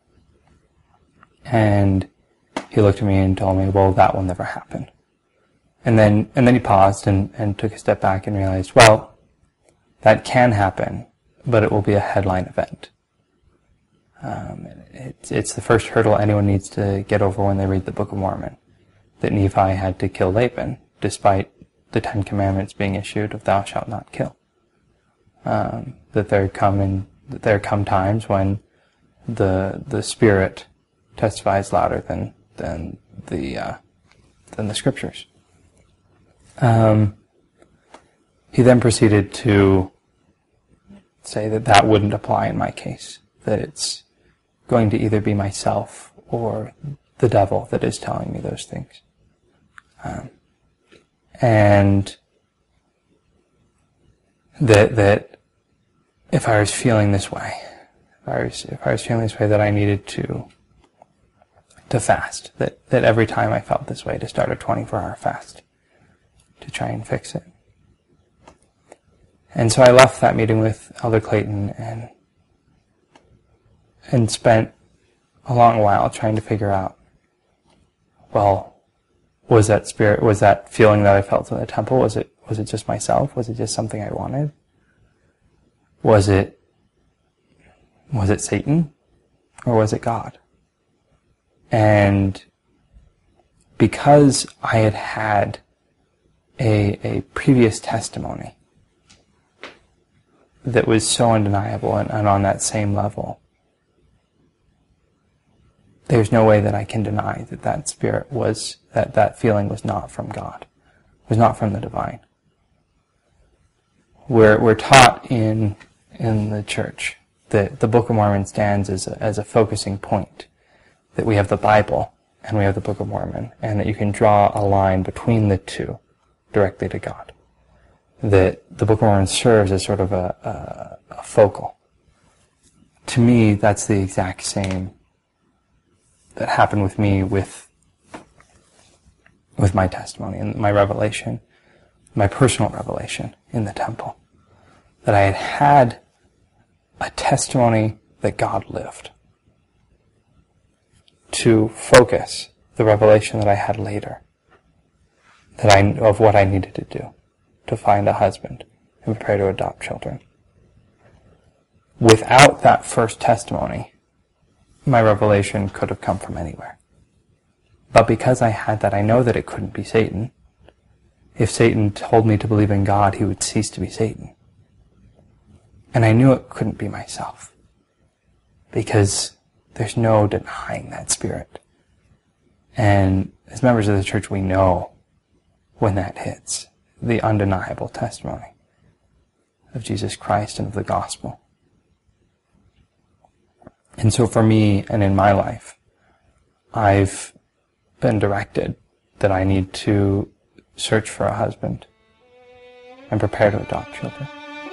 G: And he looked at me and told me, well, that will never happen. And then and then he paused and, and took a step back and realized, well, that can happen, but it will be a headline event. Um, it's, it's the first hurdle anyone needs to get over when they read the Book of Mormon, that Nephi had to kill Laban, despite the Ten Commandments being issued of thou shalt not kill. Um, that there come in, that there come times when the the Spirit testifies louder than than the uh, than the Scriptures. Um, he then proceeded to say that that wouldn't apply in my case, that it's going to either be myself or the devil that is telling me those things. Um, and that that if I was feeling this way, if I was, if I was feeling this way, that I needed to to fast, that, that every time I felt this way, to start a twenty-four hour fast to try and fix it. And so I left that meeting with Elder Clayton and and spent a long while trying to figure out, well, was that spirit, was that feeling that I felt in the temple, was it was it just myself? Was it just something I wanted? Was it was it Satan? Or was it God? And because I had had a, a previous testimony that was so undeniable and, and on that same level, there's no way that I can deny that that spirit was, that that feeling was not from God, was not from the divine. We're, we're taught in, in the church that the Book of Mormon stands as a, as a focusing point, that we have the Bible and we have the Book of Mormon, and that you can draw a line between the two directly to God. That the Book of Mormon serves as sort of a, a, a focal. To me, that's the exact same that happened with me with with my testimony and my revelation, my personal revelation in the temple. That I had had a testimony that God lived, to focus the revelation that I had later, that I of what I needed to do to find a husband and prepare to adopt children. Without that first testimony, my revelation could have come from anywhere. But because I had that, I know that it couldn't be Satan. If Satan told me to believe in God, he would cease to be Satan. And I knew it couldn't be myself, because there's no denying that spirit. And as members of the church, we know when that hits, the undeniable testimony of Jesus Christ and of the gospel. And so for me and in my life, I've been directed that I need to search for a husband and prepare to adopt children.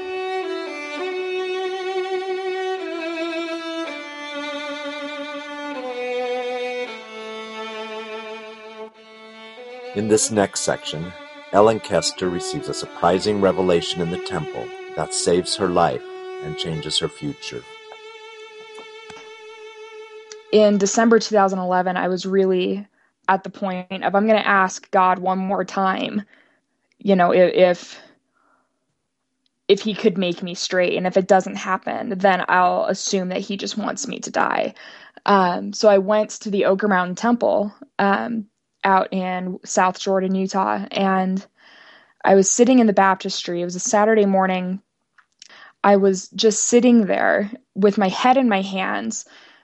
B: In this next section, Ellen Kester receives a surprising revelation in the temple that saves her life and changes her future.
H: In December two thousand eleven, I was really at the point of, I'm going to ask God one more time, you know, if if he could make me straight. And if it doesn't happen, then I'll assume that he just wants me to die. Um, so I went to the Oquirrh Mountain Temple um, out in South Jordan, Utah, and I was sitting in the baptistry. It was a Saturday morning. I was just sitting there with my head in my hands,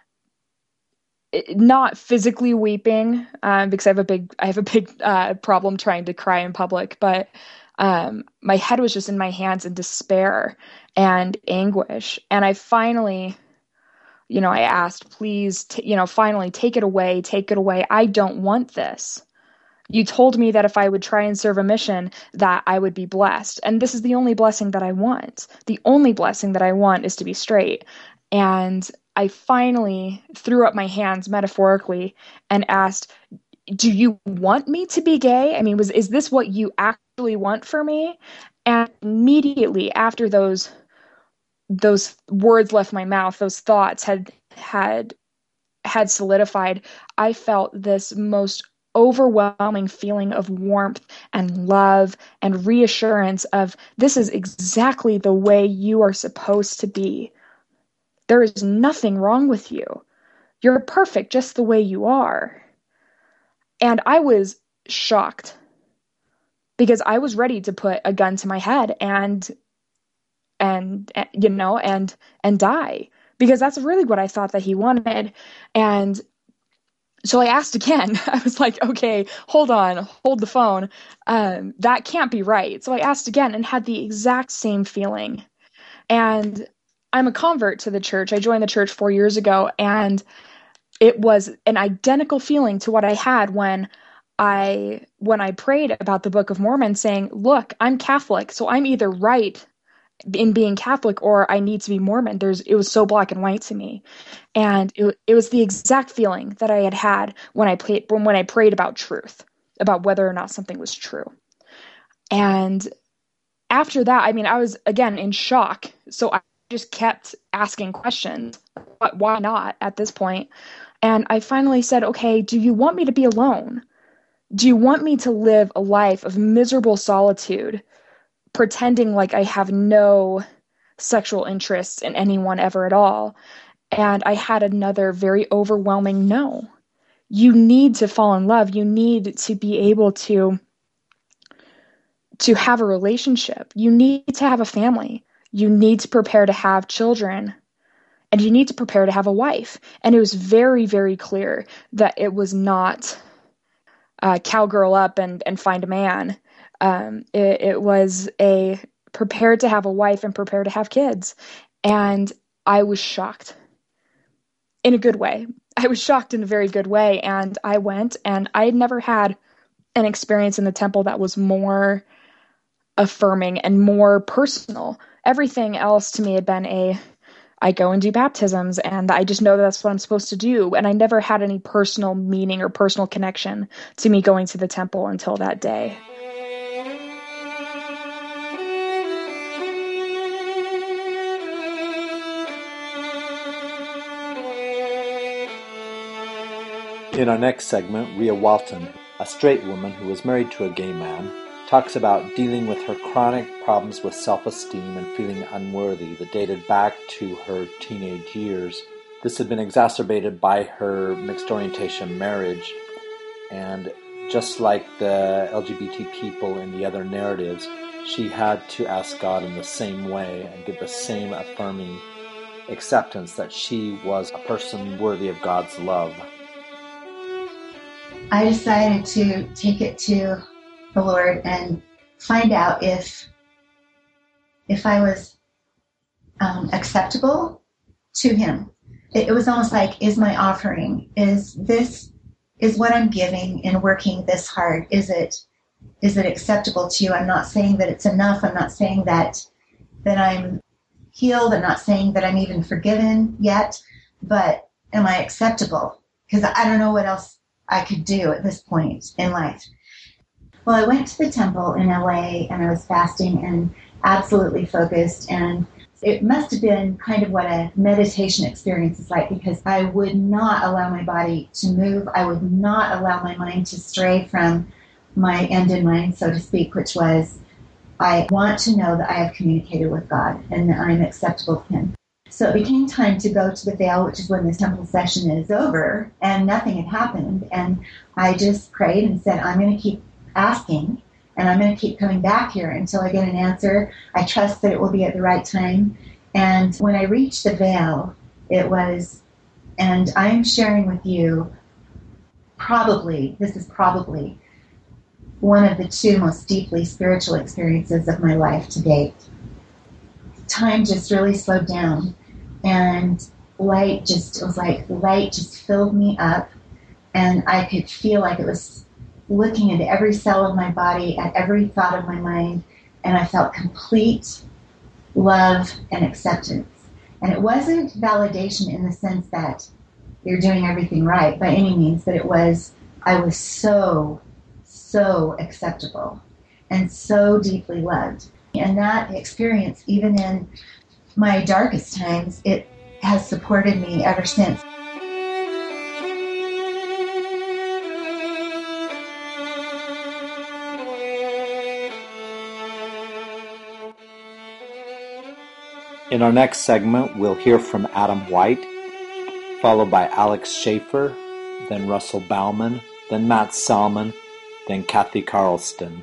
H: not physically weeping, um, because I have a big, I have a big uh, problem trying to cry in public, but um, my head was just in my hands in despair and anguish. And I finally, you know, I asked, please, t- you know, finally take it away, take it away. I don't want this. You told me that if I would try and serve a mission, that I would be blessed. And this is the only blessing that I want. The only blessing that I want is to be straight. And I finally threw up my hands metaphorically and asked, do you want me to be gay? I mean, was is this what you actually want for me? And immediately after those those words left my mouth, those thoughts had had had solidified, I felt this most overwhelming feeling of warmth and love and reassurance of, this is exactly the way you are supposed to be. There is nothing wrong with you. You're perfect just the way you are. And I was shocked because I was ready to put a gun to my head and, and, you know, and, and die, because that's really what I thought that he wanted. And so I asked again. I was like, okay, hold on, hold the phone. Um, that can't be right. So I asked again and had the exact same feeling. And I'm a convert to the church. I joined the church four years ago, and it was an identical feeling to what I had when I when I prayed about the Book of Mormon, saying, look, I'm Catholic, so I'm either right in being Catholic or I need to be Mormon. There's it was so black and white to me. And it, it was the exact feeling that I had had when I played when, when I prayed about truth, about whether or not something was true. And after that, I mean, I was again in shock. So I just kept asking questions. But why not at this point? And I finally said, okay, do you want me to be alone? Do you want me to live a life of miserable solitude, pretending like I have no sexual interests in anyone ever at all? And I had another very overwhelming no. You need to fall in love. You need to be able to, to have a relationship. You need to have a family. You need to prepare to have children. And you need to prepare to have a wife. And it was very, very clear that it was not uh, cowgirl up and, and find a man. Um, it, it was a prepare to have a wife and prepare to have kids. And I was shocked in a good way. I was shocked in a very good way. And I went, and I had never had an experience in the temple that was more affirming and more personal. Everything else to me had been a, I go and do baptisms, and I just know that that's what I'm supposed to do. And I never had any personal meaning or personal connection to me going to the temple until that day.
B: In our next segment, Rhea Walton, a straight woman who was married to a gay man, talks about dealing with her chronic problems with self-esteem and feeling unworthy that dated back to her teenage years. This had been exacerbated by her mixed orientation marriage, and just like the L G B T people in the other narratives, she had to ask God in the same way and give the same affirming acceptance that she was a person worthy of God's love.
I: I decided to take it to the Lord and find out if if I was um, acceptable to Him. it, it was almost like, is my offering, is this, is what I'm giving and working this hard, is it, is it acceptable to you? I'm not saying that it's enough. I'm not saying that, that I'm healed. I'm not saying that I'm even forgiven yet, but am I acceptable? Because I don't know what else I could do at this point in life. Well, I went to the temple in L A and I was fasting and absolutely focused, and it must have been kind of what a meditation experience is like, because I would not allow my body to move. I would not allow my mind to stray from my end in mind, so to speak, which was, I want to know that I have communicated with God and that I'm acceptable to Him. So it became time to go to the veil, which is when this temple session is over, and nothing had happened. And I just prayed and said, I'm going to keep asking, and I'm going to keep coming back here until I get an answer. I trust that it will be at the right time. And when I reached the veil, it was, and I'm sharing with you, probably, this is probably one of the two most deeply spiritual experiences of my life to date. Time just really slowed down, and light just, it was like light just filled me up, and I could feel like it was looking into every cell of my body, at every thought of my mind, and I felt complete love and acceptance. And it wasn't validation in the sense that you're doing everything right by any means, but it was, I was so, so acceptable and so deeply loved. And that experience, even in my darkest times, it has supported me ever since.
B: In our next segment, we'll hear from Adam White, followed by Alex Schaefer, then Russell Bauman, then Matt Salmon, then Kathy Carlston.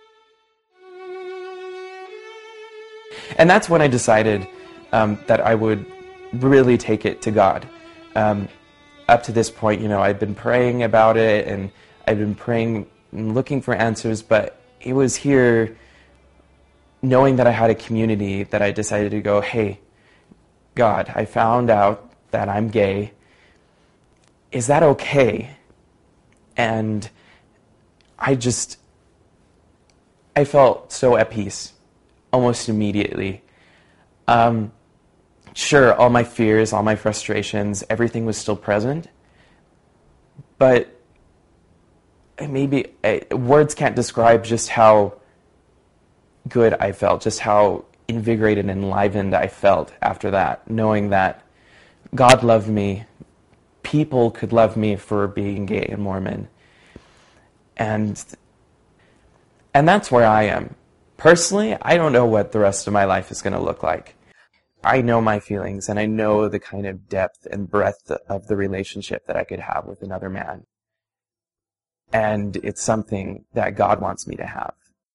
J: And that's when I decided um, that I would really take it to God. Um, up to this point, you know, I'd been praying about it, and I'd been praying and looking for answers, but it was here, knowing that I had a community, that I decided to go, hey, God, I found out that I'm gay. Is that okay? And I just, I felt so at peace almost immediately. Um, sure, all my fears, all my frustrations, everything was still present, but maybe uh, words can't describe just how good I felt, just how invigorated and enlivened I felt after that, knowing that God loved me, people could love me for being gay and Mormon. And and that's where I am. Personally, I don't know what the rest of my life is going to look like. I know my feelings, and I know the kind of depth and breadth of the relationship that I could have with another man. And it's something that God wants me to have.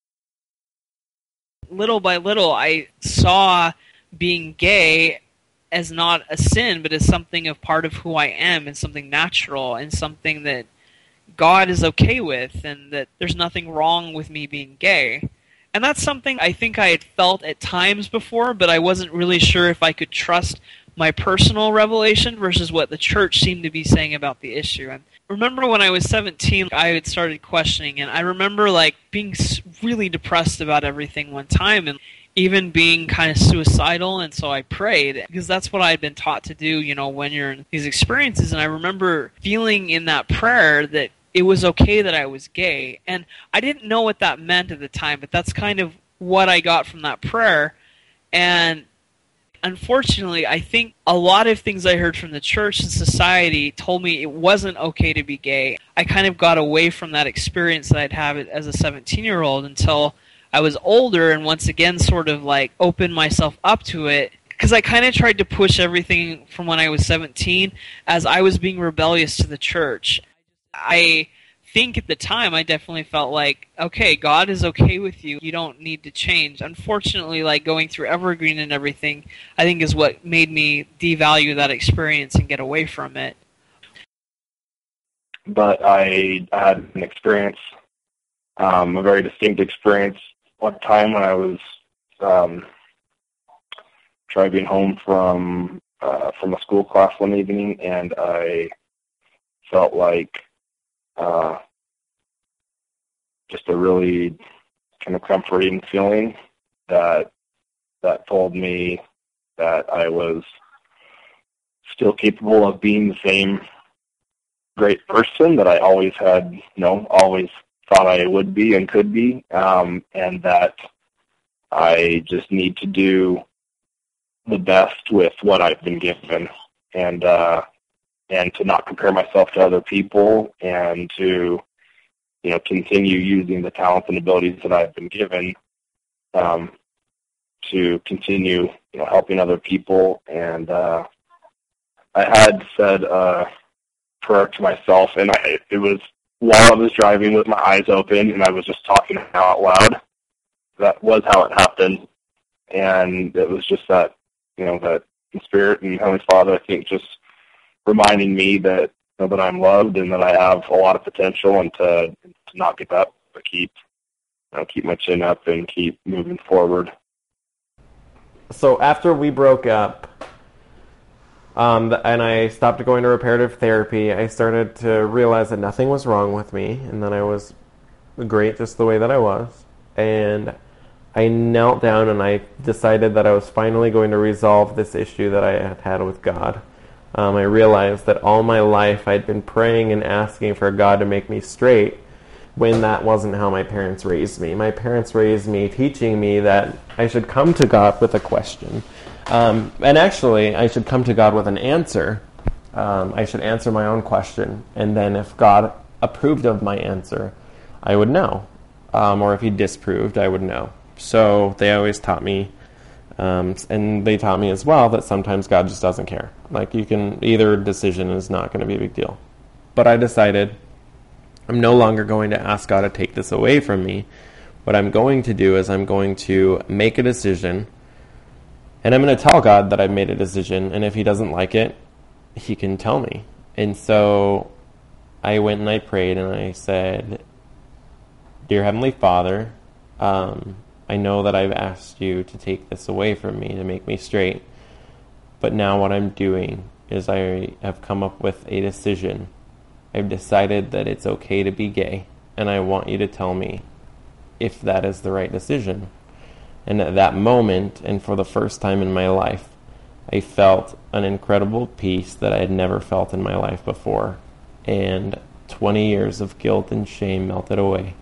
K: Little by little, I saw being gay as not a sin, but as something of part of who I am, and something natural, and something that God is okay with, and that there's nothing wrong with me being gay. And that's something I think I had felt at times before, but I wasn't really sure if I could trust my personal revelation versus what the church seemed to be saying about the issue. And remember when I was seventeen, I had started questioning, and I remember like being really depressed about everything one time, and even being kind of suicidal, and so I prayed, because that's what I had been taught to do, you know, when you're in these experiences. And I remember feeling in that prayer that it was okay that I was gay, and I didn't know what that meant at the time, but that's kind of what I got from that prayer. And unfortunately, I think a lot of things I heard from the church and society told me it wasn't okay to be gay. I kind of got away from that experience that I'd have as a seventeen-year-old until I was older, and once again sort of like opened myself up to it, because I kind of tried to push everything from when I was seventeen as I was being rebellious to the church. I think at the time I definitely felt like, okay, God is okay with you. You don't need to change. Unfortunately, like going through Evergreen and everything, I think is what made me devalue that experience and get away from it.
L: But I had an experience, um, a very distinct experience one time when I was um, driving home from uh, from a school class one evening, and I felt like uh, just a really kind of comforting feeling that that told me that I was still capable of being the same great person that I always had, you know, always thought I would be and could be, um, and that I just need to do the best with what I've been given, and uh, and to not compare myself to other people, and to, you know, continue using the talents and abilities that I've been given, um, to continue, you know, helping other people. And uh, I had said a prayer to myself, and I, it was while I was driving with my eyes open, and I was just talking out loud. That was how it happened, and it was just that, you know, that Spirit and Heavenly Father, I think, just reminding me that, you know, that I'm loved and that I have a lot of potential, and to to not give up, but keep, you know, keep my chin up and keep moving forward.
M: So after we broke up, um, and I stopped going to reparative therapy, I started to realize that nothing was wrong with me, and that I was great just the way that I was. And I knelt down and I decided that I was finally going to resolve this issue that I had had with God. Um, I realized that all my life I'd been praying and asking for God to make me straight, when that wasn't how my parents raised me. My parents raised me teaching me that I should come to God with a question. Um, and actually, I should come to God with an answer. Um, I should answer my own question. And then if God approved of my answer, I would know. Um, or if he disproved, I would know. So they always taught me, um, and they taught me as well, that sometimes God just doesn't care. Like, you can, either decision is not going to be a big deal. But I decided I'm no longer going to ask God to take this away from me. What I'm going to do is I'm going to make a decision, and I'm going to tell God that I've made a decision, and if he doesn't like it, he can tell me. And so I went and I prayed, and I said, Dear Heavenly Father, um, I know that I've asked you to take this away from me, to make me straight, but now what I'm doing is I have come up with a decision. I've decided that it's okay to be gay, and I want you to tell me if that is the right decision. And at that moment, and for the first time in my life, I felt an incredible peace that I had never felt in my life before, and twenty years of guilt and shame melted away.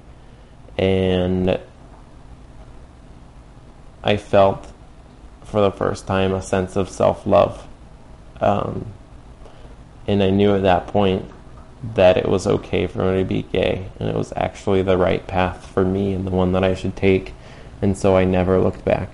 M: And I felt, for the first time, a sense of self-love. Um, and I knew at that point that it was okay for me to be gay, and it was actually the right path for me and the one that I should take. And so I never looked back.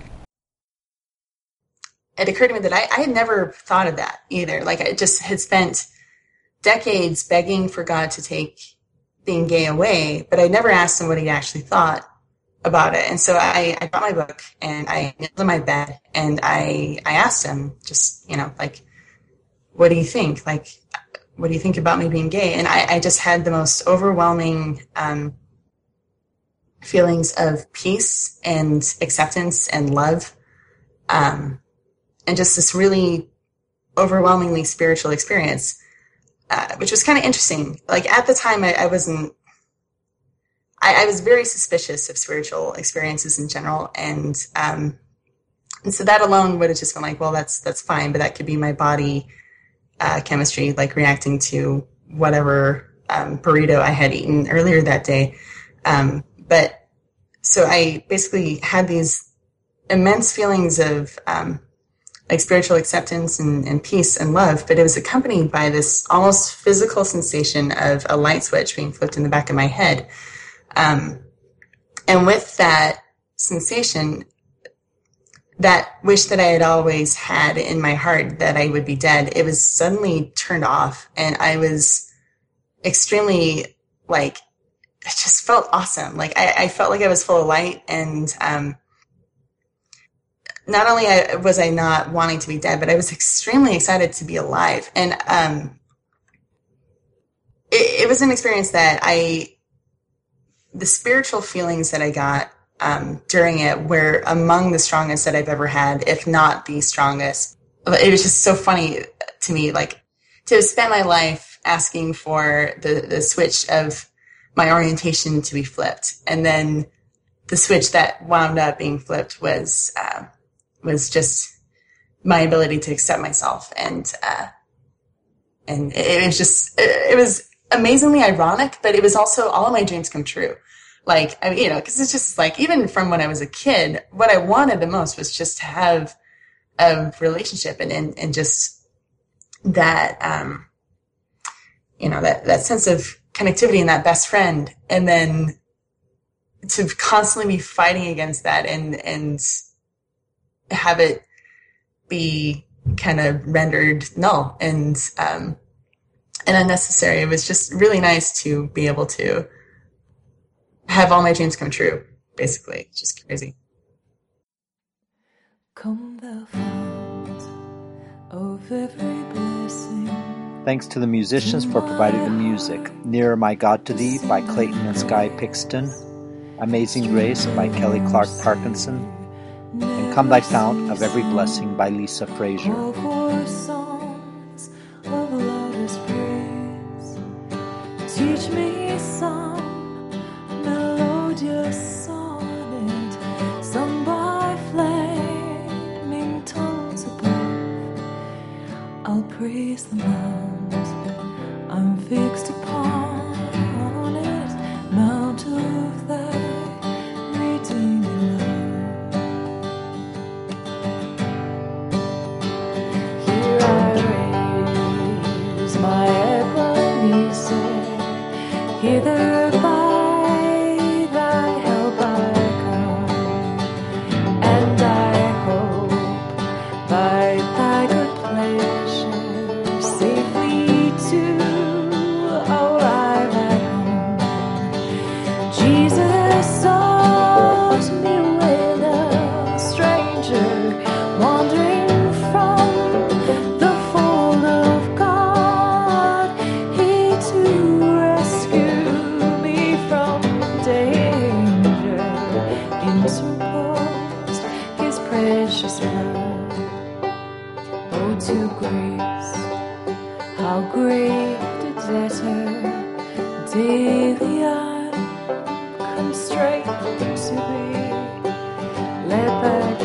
N: It occurred to me that I, I had never thought of that either. Like, I just had spent decades begging for God to take being gay away, but I never asked him what he actually thought about it. And so I, I got my book and I knelt in my bed and I, I asked him, just, you know, like, what do you think? Like, what do you think about me being gay? And I, I just had the most overwhelming um, feelings of peace and acceptance and love, um, and just this really overwhelmingly spiritual experience, uh, which was kind of interesting. Like, at the time, I, I wasn't, I, I was very suspicious of spiritual experiences in general. And, um, and so that alone would have just been like, well, that's, that's fine, but that could be my body uh, chemistry, like reacting to whatever um, burrito I had eaten earlier that day. Um, but so I basically had these immense feelings of, um, like spiritual acceptance and, and peace and love, but it was accompanied by this almost physical sensation of a light switch being flipped in the back of my head. Um, and with that sensation, that wish that I had always had in my heart that I would be dead, it was suddenly turned off. And I was extremely, like, it just felt awesome. Like, I, I felt like I was full of light. And, um, not only I, was I not wanting to be dead, but I was extremely excited to be alive. And, um, it, it was an experience that I, the spiritual feelings that I got, um, during it were among the strongest that I've ever had, if not the strongest. it was just so funny to me, like to have spent my life asking for the, the switch of my orientation to be flipped. And then the switch that wound up being flipped was, uh, was just my ability to accept myself. And, uh, and it, it was just, it, it was amazingly ironic, but it was also all of my dreams come true. Like, I mean, you know, cause it's just like, even from when I was a kid, what I wanted the most was just to have a relationship and, and, and just that, um, you know, that, that sense of connectivity and that best friend. And then to constantly be fighting against that and, and have it be kind of rendered null and, um, and unnecessary. It was just really nice to be able to have all my dreams come true, basically. It's just crazy.
A: Come thou fount of every blessing.
B: Thanks to the musicians for providing the music. Nearer My God to Thee by Clayton and Sky Pixton. Amazing Grace by Kelly Clark Parkinson. And Come Thy Fount of Every Blessing by Lisa Frazier.
A: All for songs of loudest praise. Teach me some melodious sonnet sung by flaming tongues above. I'll praise the mount I'm fixed upon it, mount of thy redeeming love. Here I raise my Ebenezer, hither by thy help I come, and I hope by thy good pleasure safely to arrive at home. Jesus sought me when a stranger, wandering from the fold of God. He to rescue me from danger interposed his precious blood. Oh, to grace, how great a debtor daily I'm constrained to be, led by